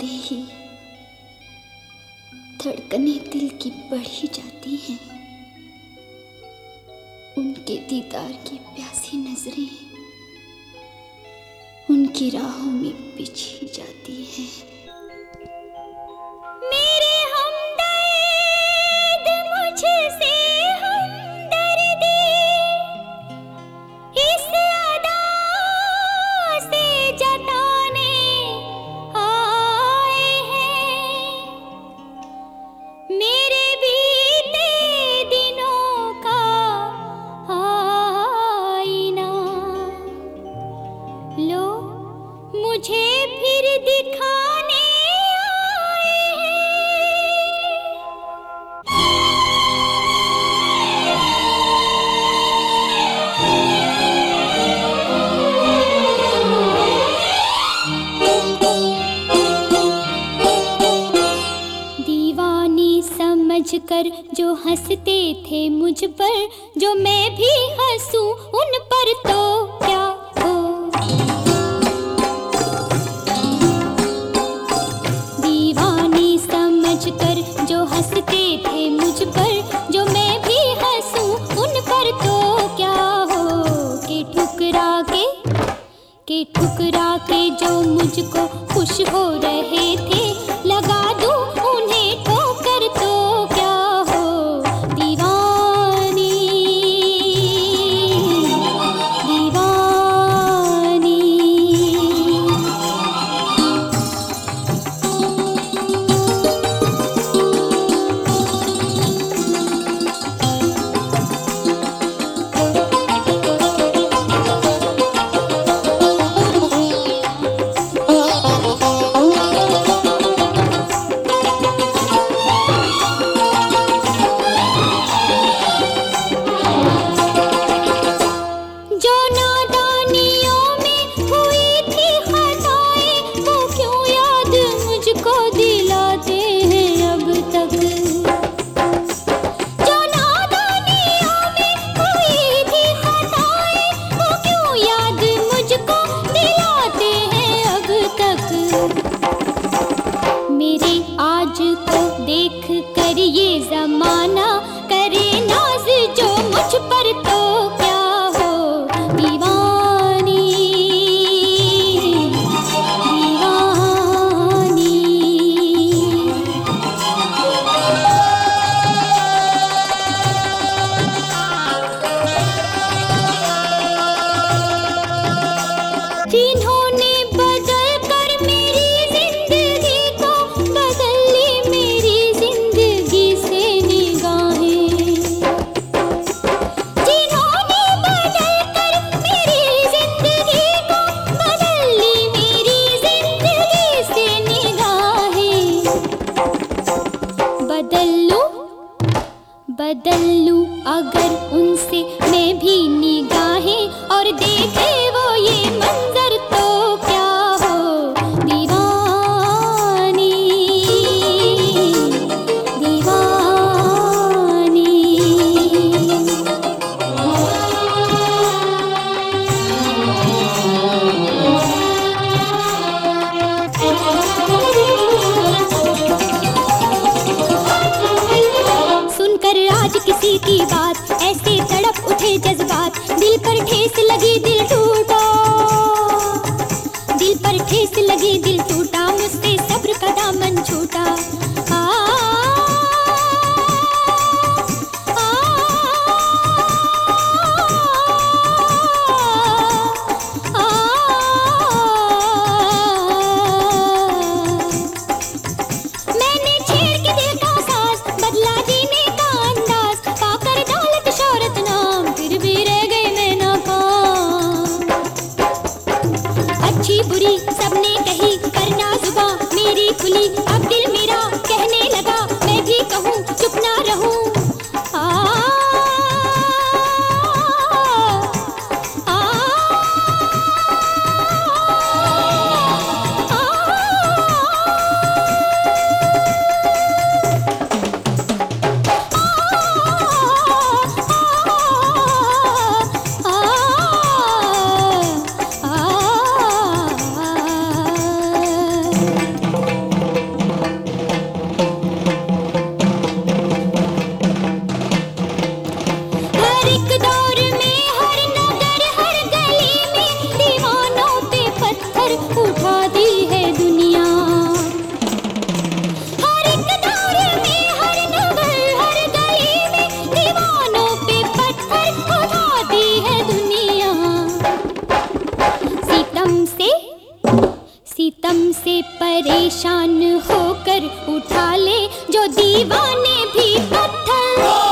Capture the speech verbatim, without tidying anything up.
होते ही धड़कनें दिल की बढ़ ही जाती हैं। उनके दीदार की प्यासी नजरें उनकी राहों में बिछी जाती हैं। मेरे हमदर्द मुझसे हमदर्दी इस अदा से जताने आए हैं। मेरे बीते दिनों का आईना लो मुझे फिर दिखाने आए हैं। दीवानी समझकर जो हंसते थे मुझ पर, जो मैं भी हंसूं उन पर तो क्या हो। दीवानी समझकर जो हंसते थे मुझ पर, जो मैं भी हंसूं उन पर तो क्या हो। कि ठुकरा के के ठुकरा के जो मुझको खुश हो रहे थे, लगा दूं उन्हें ठोकर तो क्या हो। दीवानी दीवानी जो नादानियों में हुई थी खताएं, वो क्यों याद मुझको दिलाते हैं अब तक। जो नादानियों में हुई थी खताएं, वो क्यों याद मुझको दिलाते हैं अब तक। मेरे आज को देख कर ये जमाना करे नाज जो मुझ पर तो क्या हो। दीवानी दीवानी जिन्होंने बदल कर मेरी जिंदगी को बदल ली मेरी जिंदगी से निगाहें। जिन्होंने बदल कर मेरी जिंदगी को बदल ली मेरी जिंदगी से निगाहें। बदल लूं बदल लूं अगर उनसे मैं भी निगाहें, और देखे वो ये मंजर तो क्या हो। दीवानी दीवानी सुनकर आज किसी की बात ऐसे तड़प उठे जज्बात। दिल पर ठेस लगी दिल टूटा, दिल पर ठेस लगी दिल टूटा। मुझसे सब्र का दामन छूटा। आ, आ, आ, मैंने छेड़ के दिल का साज, बदला जीने का अंदाज। पाकर दौलत शोहरत नाम, फिर भी रह गई मैं नाकाम। सितम से परेशान होकर उठा ले जो दीवाने भी पत्थर।